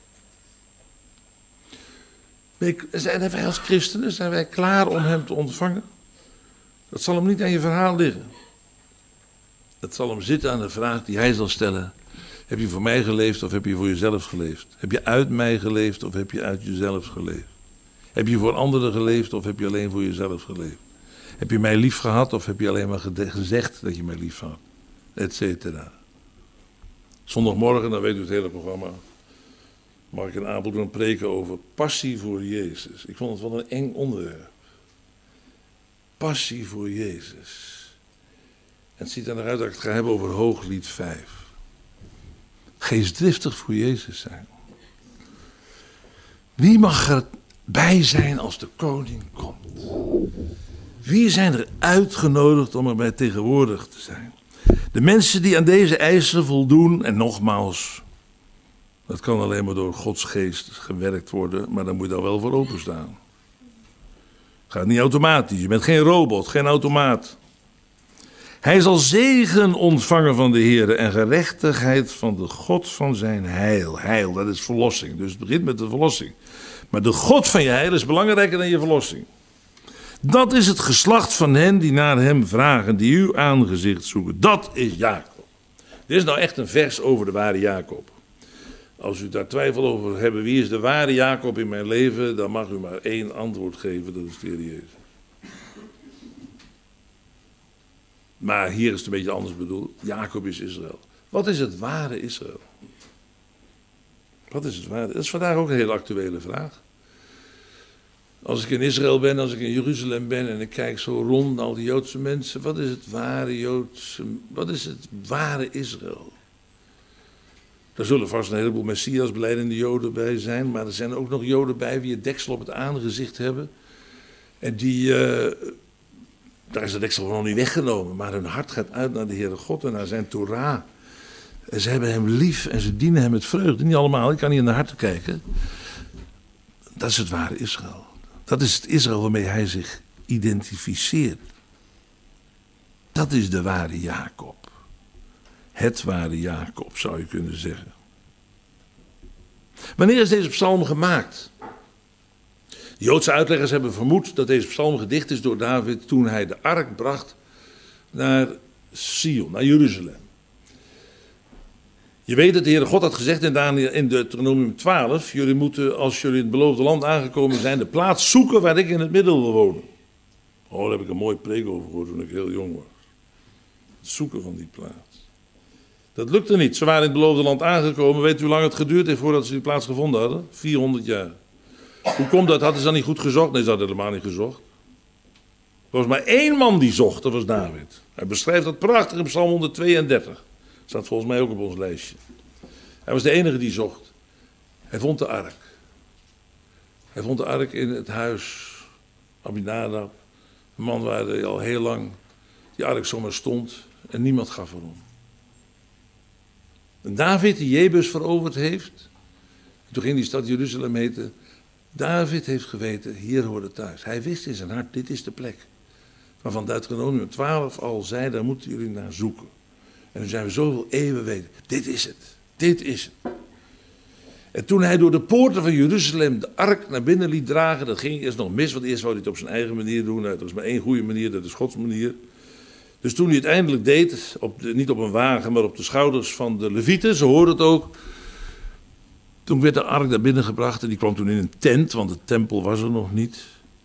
Ben je, zijn wij als christenen, zijn wij klaar om hem te ontvangen? Dat zal hem niet aan je verhaal liggen. Dat zal hem zitten aan de vraag die hij zal stellen. Heb je voor mij geleefd of heb je voor jezelf geleefd? Heb je uit mij geleefd of heb je uit jezelf geleefd? Heb je voor anderen geleefd of heb je alleen voor jezelf geleefd? Heb je mij lief gehad of heb je alleen maar gezegd dat je mij lief had? Etcetera. Zondagmorgen, dan weet u het hele programma, mag ik in Apeldoorn preken over passie voor Jezus. Ik vond het wel een eng onderwerp. Passie voor Jezus. En het ziet er naar uit dat ik het ga hebben over Hooglied vijf. Geestdriftig voor Jezus zijn. Wie mag erbij zijn als de koning komt? Wie zijn er uitgenodigd om erbij tegenwoordig te zijn? De mensen die aan deze eisen voldoen, en nogmaals, dat kan alleen maar door Gods geest gewerkt worden, maar dan moet je daar wel voor openstaan. Het gaat niet automatisch, je bent geen robot, geen automaat. Hij zal zegen ontvangen van de Heer en gerechtigheid van de God van zijn heil. Heil, dat is verlossing, dus het begint met de verlossing. Maar de God van je heil is belangrijker dan je verlossing. Dat is het geslacht van hen die naar hem vragen, die uw aangezicht zoeken. Dat is Jacob. Dit is nou echt een vers over de ware Jacob. Als u daar twijfel over hebt, wie is de ware Jacob in mijn leven, dan mag u maar één antwoord geven, dat is de Heer Jezus. Maar hier is het een beetje anders bedoeld. Jacob is Israël. Wat is het ware Israël? Wat is het ware? Dat is vandaag ook een hele actuele vraag. Als ik in Israël ben, als ik in Jeruzalem ben en ik kijk zo rond naar al die Joodse mensen. Wat is het ware Joodse, wat is het ware Israël? Er zullen vast een heleboel Messias-belijdende Joden bij zijn. Maar er zijn ook nog Joden bij die het deksel op het aangezicht hebben. En die, uh, daar is het deksel gewoon niet weggenomen. Maar hun hart gaat uit naar de Heere God en naar zijn Torah. En ze hebben hem lief en ze dienen hem met vreugde. Niet allemaal, ik kan niet in de harten kijken. Dat is het ware Israël. Dat is het Israël waarmee hij zich identificeert. Dat is de ware Jacob. Het ware Jacob, zou je kunnen zeggen. Wanneer is deze psalm gemaakt? De Joodse uitleggers hebben vermoed dat deze psalm gedicht is door David toen hij de ark bracht naar Sion, naar Jeruzalem. Je weet dat de Heere God had gezegd in, Daniel, in Deuteronomium twaalf... jullie moeten, als jullie in het beloofde land aangekomen zijn, de plaats zoeken waar ik in het midden wil wonen. Oh, daar heb ik een mooie preek over gehoord toen ik heel jong was. Het zoeken van die plaats. Dat lukte niet. Ze waren in het beloofde land aangekomen. Weet u hoe lang het geduurd heeft voordat ze die plaats gevonden hadden? vierhonderd jaar. Hoe komt dat? Hadden ze dan niet goed gezocht? Nee, ze hadden helemaal niet gezocht. Er was maar één man die zocht, dat was David. Hij beschrijft dat prachtig in Psalm honderdtweeëndertig. Staat volgens mij ook op ons lijstje. Hij was de enige die zocht. Hij vond de ark. Hij vond de ark in het huis Abinadab. Een man waar hij al heel lang die ark zomaar stond en niemand gaf erom. En David die Jebus veroverd heeft, toen ging die stad Jeruzalem heten. David heeft geweten, hier hoort het thuis. Hij wist in zijn hart, dit is de plek. Waarvan Deuteronomium twaalf al zei, daar moeten jullie naar zoeken. En nu zijn we zoveel eeuwen weten, dit is het, dit is het. En toen hij door de poorten van Jeruzalem de ark naar binnen liet dragen, dat ging eerst nog mis, want eerst wou hij het op zijn eigen manier doen. Nou, er was maar één goede manier, dat is Gods manier. Dus toen hij het eindelijk deed, op de, niet op een wagen, maar op de schouders van de Levieten, ze hoorden het ook. Toen werd de ark naar binnen gebracht en die kwam toen in een tent, want de tempel was er nog niet.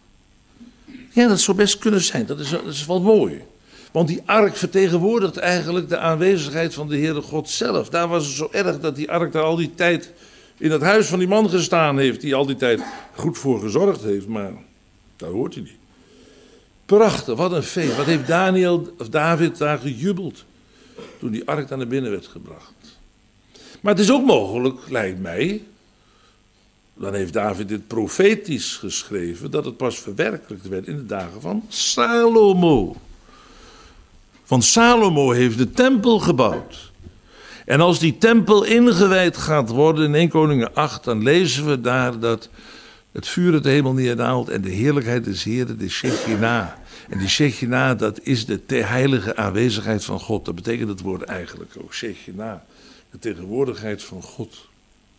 Ja, dat zou best kunnen zijn, dat is, dat is wel mooi. Want die ark vertegenwoordigt eigenlijk de aanwezigheid van de Heere God zelf. Daar was het zo erg dat die ark daar al die tijd in het huis van die man gestaan heeft, die al die tijd goed voor gezorgd heeft, maar daar hoort hij niet. Prachtig, wat een feest. Wat heeft Daniel, of David daar gejubeld toen die ark daar naar binnen werd gebracht. Maar het is ook mogelijk, lijkt mij, dan heeft David dit profetisch geschreven, dat het pas verwerkelijkt werd in de dagen van Salomo. Want Salomo heeft de tempel gebouwd. En als die tempel ingewijd gaat worden in Eerste Koningen acht, dan lezen we daar dat het vuur uit de hemel neerdaalt en de heerlijkheid des Heeren, de Shechina. En die Shechina, dat is de heilige aanwezigheid van God. Dat betekent het woord eigenlijk ook, Shechina, de tegenwoordigheid van God.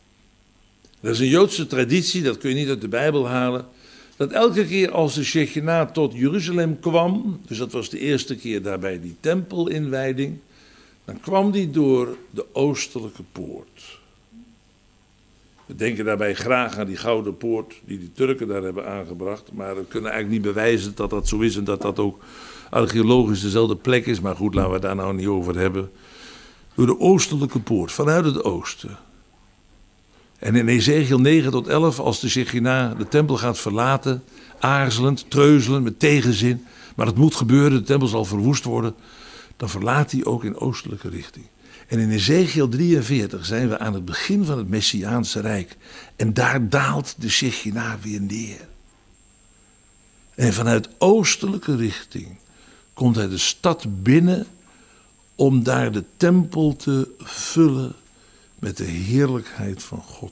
Dat is een Joodse traditie, dat kun je niet uit de Bijbel halen, dat elke keer als de Shechina tot Jeruzalem kwam, dus dat was de eerste keer daarbij die tempelinwijding, dan kwam die door de oostelijke poort. We denken daarbij graag aan die gouden poort die de Turken daar hebben aangebracht, maar we kunnen eigenlijk niet bewijzen dat dat zo is en dat dat ook archeologisch dezelfde plek is, maar goed, laten we het daar nou niet over hebben. Door de oostelijke poort, vanuit het oosten. En in Ezekiel negen tot elf, als de Shechina de tempel gaat verlaten, aarzelend, treuzelend, met tegenzin, maar het moet gebeuren, de tempel zal verwoest worden, dan verlaat hij ook in oostelijke richting. En in Ezekiel drieënveertig zijn we aan het begin van het Messiaanse Rijk. En daar daalt de Shechina weer neer. En vanuit oostelijke richting komt hij de stad binnen om daar de tempel te vullen met de heerlijkheid van God.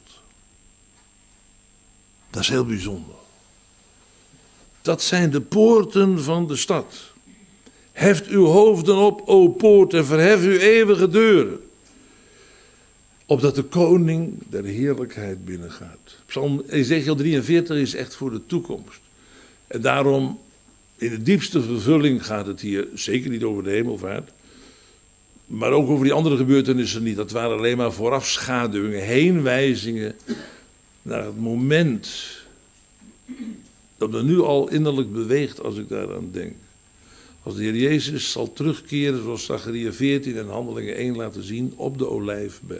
Dat is heel bijzonder. Dat zijn de poorten van de stad. Heft uw hoofden op, o poort, en verhef uw eeuwige deuren. Opdat de koning der heerlijkheid binnengaat. Psalm Ezekiel drieënveertig is echt voor de toekomst. En daarom, in de diepste vervulling gaat het hier zeker niet over de hemelvaart. Maar ook over die andere gebeurtenissen niet. Dat waren alleen maar voorafschaduwingen, heenwijzingen naar het moment dat me nu al innerlijk beweegt als ik daaraan denk. Als de Heer Jezus zal terugkeren, zoals Zacharia veertien en Handelingen één laten zien, op de Olijfberg.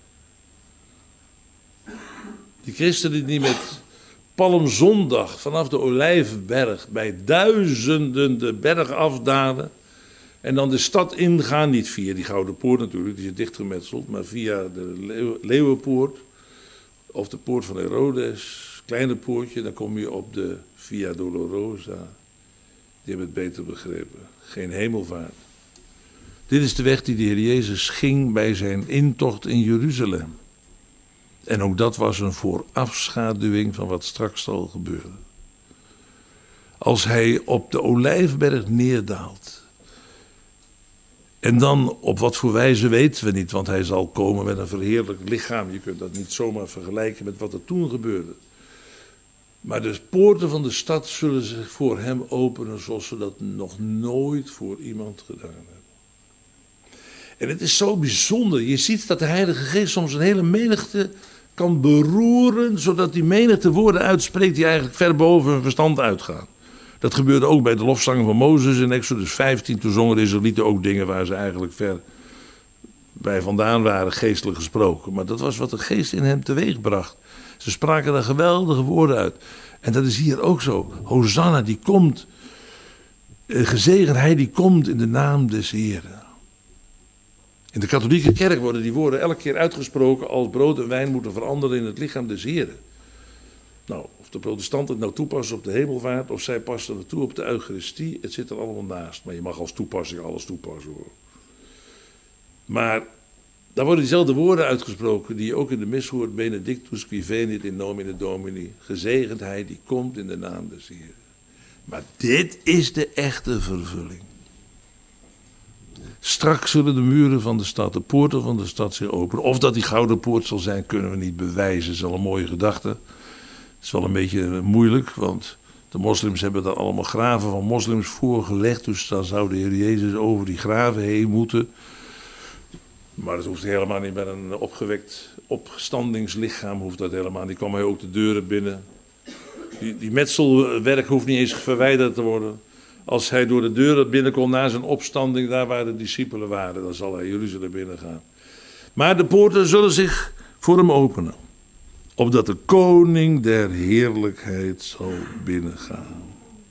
Die christenen die met Palmzondag vanaf de Olijfberg bij duizenden de berg afdalen en dan de stad ingaan, niet via die Gouden Poort natuurlijk, die is dichtgemetseld, maar via de Leeuwenpoort of de Poort van Herodes, kleine poortje, dan kom je op de Via Dolorosa. Die hebben het beter begrepen. Geen hemelvaart. Dit is de weg die de Heer Jezus ging bij zijn intocht in Jeruzalem. En ook dat was een voorafschaduwing van wat straks zal gebeuren. Als hij op de Olijfberg neerdaalt. En dan op wat voor wijze weten we niet, want hij zal komen met een verheerlijkt lichaam. Je kunt dat niet zomaar vergelijken met wat er toen gebeurde. Maar de poorten van de stad zullen zich voor hem openen zoals ze dat nog nooit voor iemand gedaan hebben. En het is zo bijzonder. Je ziet dat de Heilige Geest soms een hele menigte kan beroeren, zodat die menigte woorden uitspreekt die eigenlijk ver boven hun verstand uitgaan. Dat gebeurde ook bij de lofzangen van Mozes in Exodus vijftien. Toen zongen de Israëlieten ook dingen waar ze eigenlijk ver bij vandaan waren, geestelijk gesproken. Maar dat was wat de Geest in hem teweeg bracht. Ze spraken daar geweldige woorden uit. En dat is hier ook zo. Hosanna, die komt Gezegend hij die komt in de naam des Heren. In de katholieke kerk worden die woorden elke keer uitgesproken als brood en wijn moeten veranderen in het lichaam des Heren. Nou, of de protestanten het nou toepassen op de hemelvaart, of zij passen het toe op de Eucharistie, het zit er allemaal naast. Maar je mag als toepassing alles toepassen hoor. Maar daar worden diezelfde woorden uitgesproken die je ook in de mis hoort. Benedictus qui venit in nomine Domini. Gezegend hij die komt in de naam des Heren. Maar dit is de echte vervulling. Straks zullen de muren van de stad, de poorten van de stad zich openen. Of dat die gouden poort zal zijn, kunnen we niet bewijzen. Dat is wel een mooie gedachte. Het is wel een beetje moeilijk, want de moslims hebben daar allemaal graven van moslims voorgelegd. Dus dan zou de Heer Jezus over die graven heen moeten. Maar dat hoeft helemaal niet met een opgewekt opstandingslichaam. Hoeft dat helemaal niet. Die kwam hij ook de deuren binnen. Die, die metselwerk hoeft niet eens verwijderd te worden. Als hij door de deuren binnenkomt na zijn opstanding, daar waar de discipelen waren, dan zal hij Jeruzalem binnengaan. Maar de poorten zullen zich voor hem openen. Opdat de koning der heerlijkheid zal binnengaan.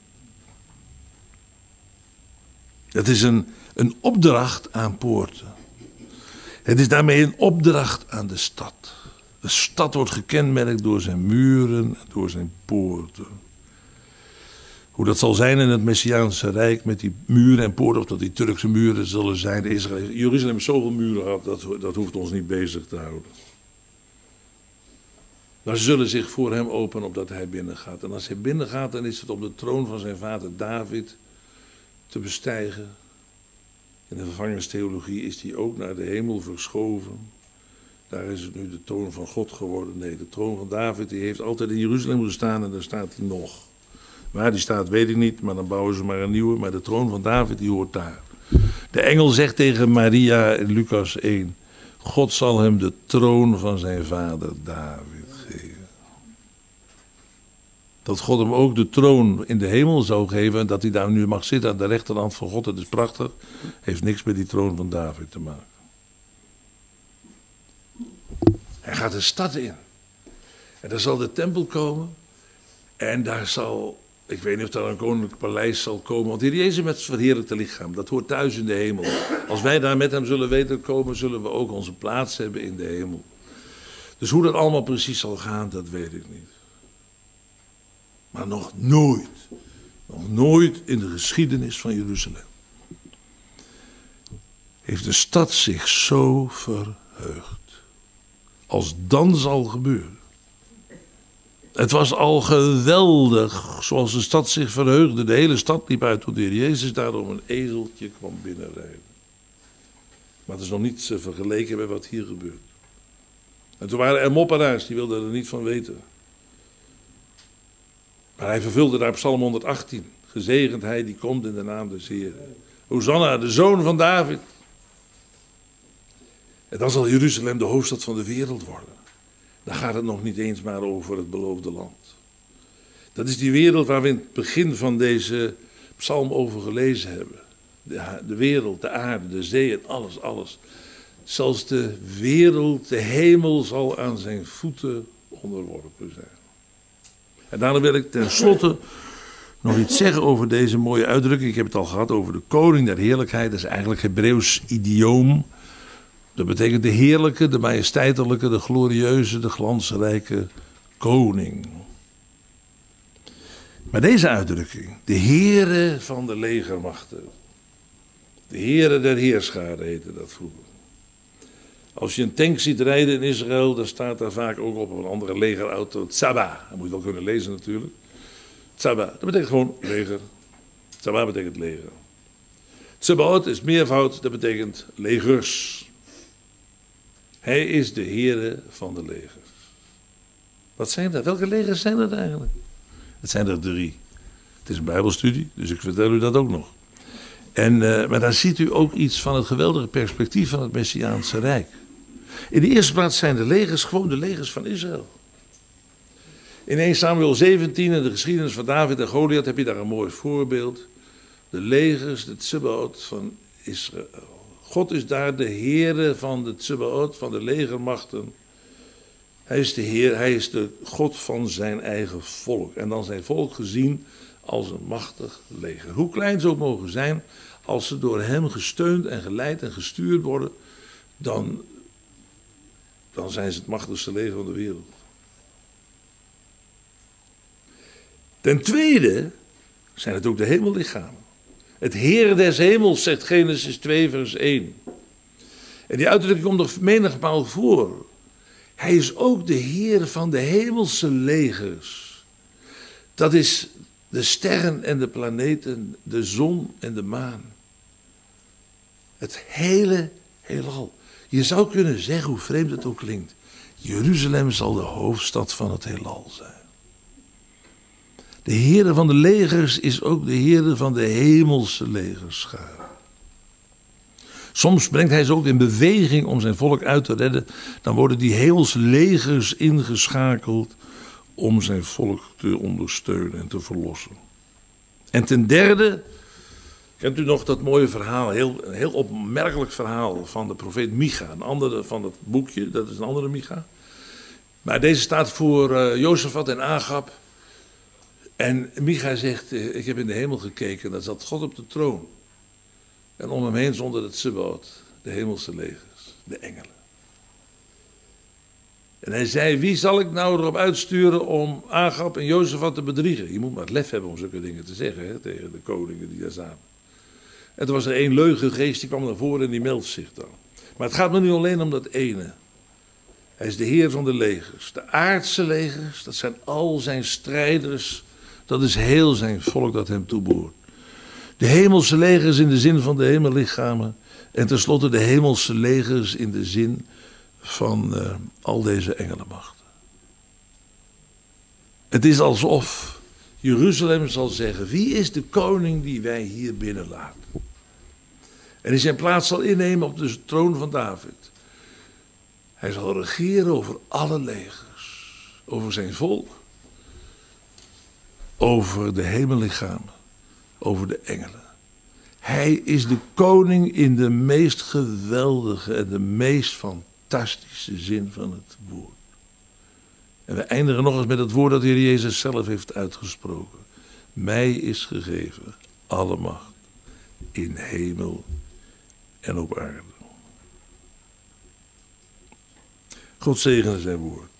Het is een, een opdracht aan poorten. Het is daarmee een opdracht aan de stad. De stad wordt gekenmerkt door zijn muren en door zijn poorten. Hoe dat zal zijn in het Messiaanse Rijk met die muren en poorten, of dat die Turkse muren zullen zijn. Israël, Jeruzalem heeft zoveel muren gehad, dat, dat hoeft ons niet bezig te houden. Maar ze zullen zich voor hem openen opdat hij binnengaat. En als hij binnengaat, dan is het om de troon van zijn vader David te bestijgen. In de vervangingstheologie is hij ook naar de hemel verschoven. Daar is het nu de troon van God geworden. Nee, de troon van David die heeft altijd in Jeruzalem gestaan en daar staat hij nog. Waar die staat weet ik niet, maar dan bouwen ze maar een nieuwe. Maar de troon van David die hoort daar. De engel zegt tegen Maria in Lucas één. God zal hem de troon van zijn vader David geven. Dat God hem ook de troon in de hemel zou geven en dat hij daar nu mag zitten aan de rechterhand van God. Dat is prachtig. Heeft niks met die troon van David te maken. Hij gaat de stad in. En daar zal de tempel komen. En daar zal, ik weet niet of daar een koninklijk paleis zal komen. Want hier Jezus met het verheerlijkte lichaam, dat hoort thuis in de hemel. Als wij daar met hem zullen weten komen, zullen we ook onze plaats hebben in de hemel. Dus hoe dat allemaal precies zal gaan, dat weet ik niet. Maar nog nooit, nog nooit in de geschiedenis van Jeruzalem heeft de stad zich zo verheugd. Als dan zal gebeuren. Het was al geweldig zoals de stad zich verheugde. De hele stad liep uit tot de Heer Jezus daarom een ezeltje kwam binnenrijden. Maar het is nog niet vergeleken met wat hier gebeurt. En toen waren er mopperaars, die wilden er niet van weten. Maar hij vervulde daar Psalm honderdachttien. Gezegend hij die komt in de naam des Heeren. Hosanna, de zoon van David. En dan zal Jeruzalem de hoofdstad van de wereld worden. Dan gaat het nog niet eens maar over het beloofde land. Dat is die wereld waar we in het begin van deze psalm over gelezen hebben. De, de wereld, de aarde, de zee en alles, alles. Zelfs de wereld, de hemel zal aan zijn voeten onderworpen zijn. En daarom wil ik tenslotte nog iets zeggen over deze mooie uitdrukking. Ik heb het al gehad over de koning der heerlijkheid. Dat is eigenlijk Hebreeuws idioom. Dat betekent de heerlijke, de majesteitelijke, de glorieuze, de glansrijke koning. Maar deze uitdrukking, de Heere van de legermachten. De Heere der heerscharen heette dat vroeger. Als je een tank ziet rijden in Israël, dan staat daar vaak ook op een andere legerauto Tzaba. Dat moet je wel kunnen lezen natuurlijk. Tzaba, dat betekent gewoon leger. Tzaba betekent leger. Tzebaot is meervoud, dat betekent legers. Hij is de Heere van de legers. Wat zijn dat? Welke legers zijn dat eigenlijk? Het zijn er drie. Het is een bijbelstudie, dus ik vertel u dat ook nog. En, uh, maar daar ziet u ook iets van het geweldige perspectief van het Messiaanse Rijk. In de eerste plaats zijn de legers gewoon de legers van Israël. In eerste Samuel zeventien, in de geschiedenis van David en Goliath, heb je daar een mooi voorbeeld. De legers, de Tsebaot van Israël. God is daar de Heere van de Tsebaot, van de legermachten. Hij is de Heer, hij is de God van zijn eigen volk. En dan zijn volk gezien als een machtig leger. Hoe klein ze ook mogen zijn, als ze door hem gesteund en geleid en gestuurd worden, dan, dan zijn ze het machtigste leger van de wereld. Ten tweede zijn het ook de hemellichamen. Het Heer des hemels, zegt Genesis twee vers één. En die uitdrukking komt nog menigmaal voor. Hij is ook de Heer van de hemelse legers. Dat is de sterren en de planeten, de zon en de maan. Het hele heelal. Je zou kunnen zeggen, hoe vreemd het ook klinkt, Jeruzalem zal de hoofdstad van het heelal zijn. De Heer van de legers is ook de Heer van de hemelse legerscharen. Soms brengt hij ze ook in beweging om zijn volk uit te redden. Dan worden die hemelse legers ingeschakeld om zijn volk te ondersteunen en te verlossen. En ten derde, kent u nog dat mooie verhaal, heel, een heel opmerkelijk verhaal van de profeet Micha. Een andere van het boekje, dat is een andere Micha. Maar deze staat voor uh, Jozefat en Agab. En Micha zegt, uh, ik heb in de hemel gekeken, daar zat God op de troon. En om hem heen zonder het Tsebaot, de hemelse legers, de engelen. En hij zei, wie zal ik nou erop uitsturen om Agab en Jozefat te bedriegen? Je moet maar het lef hebben om zulke dingen te zeggen, hè, tegen de koningen die daar zaten. En toen was er één leugengeest, die kwam naar voren en die meldt zich dan. Maar het gaat me nu alleen om dat ene. Hij is de Heer van de legers. De aardse legers, dat zijn al zijn strijders. Dat is heel zijn volk dat hem toebehoort. De hemelse legers in de zin van de hemellichamen. En tenslotte de hemelse legers in de zin van uh, al deze engelenmachten. Het is alsof Jeruzalem zal zeggen, wie is de koning die wij hier binnenlaten? En die zijn plaats zal innemen op de troon van David. Hij zal regeren over alle legers, over zijn volk, over de hemellichamen, over de engelen. Hij is de koning in de meest geweldige en de meest fantastische zin van het woord. En we eindigen nog eens met het woord dat de Heer Jezus zelf heeft uitgesproken. Mij is gegeven alle macht in hemel en op aarde. God zegene zijn woord.